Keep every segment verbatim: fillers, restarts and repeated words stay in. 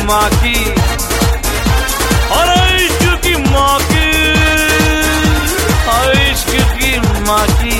माँ की, अरे इश्क की माँ की, अरे इश्क की माँ की।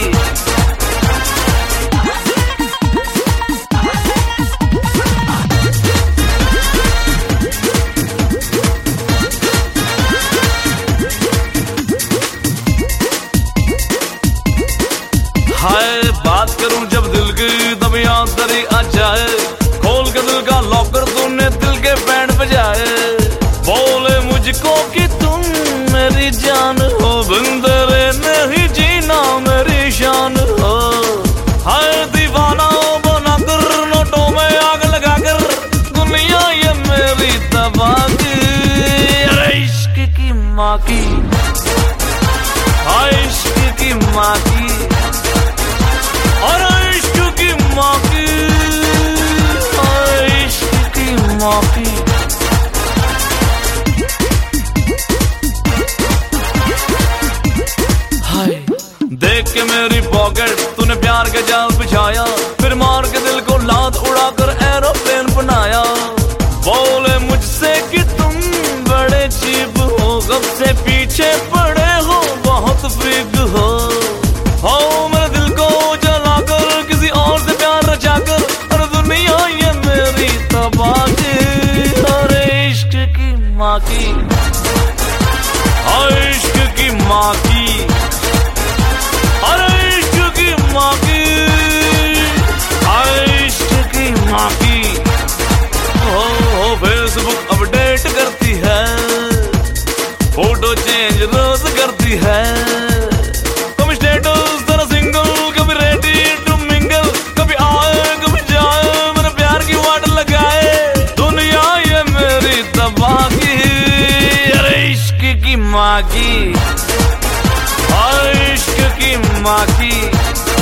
हाय बात करूं जब दिल की तब याद तेरी आ जाए, खोल के दिल का लॉकर तूने दिल के बैंड बजाए। बोले मुझको कि तुम मेरी जान हो, बिन तेरे नहीं जीना मेरी शान हो। हाय दीवाना बना कर नोटों में आग लगा कर, दुनिया ये मेरी तबाह की, अरे इश्क की माँ की, हाय इश्क की माँ की, अरे इश्क की माँ की, अरे इश्क की माँ की। हाय देख के मेरी पॉकेट तूने प्यार के जाल बिछाया, फिर मार के दिल को लात उड़ाकर एरोप्लेन बनाया। बोले मुझसे कि तुम बड़े चीप हो, कब से पीछे पड़े हो, बहुत बिग हो। हो मेरे दिल को जलाकर किसी और से प्यार रचाकर, और दुनिया ये मेरी तबाह की, अरे इश्क की माँ की, अरे इश्क की माँ की, अरे इश्क की माँ की, अरे इश्क की माँ की। हो हो फेसबुक अपडेट करती है, फोटो चेंज रोज करती है, कभी स्टेटस तेरा सिंगल, कभी रेडी टू मिंगल, कभी आए कभी जाए, मेरे प्यार की वाट लगाए। दुनिया ये मेरी तबाह की, अरे इश्क की माँ की, अरे इश्क की माँ की।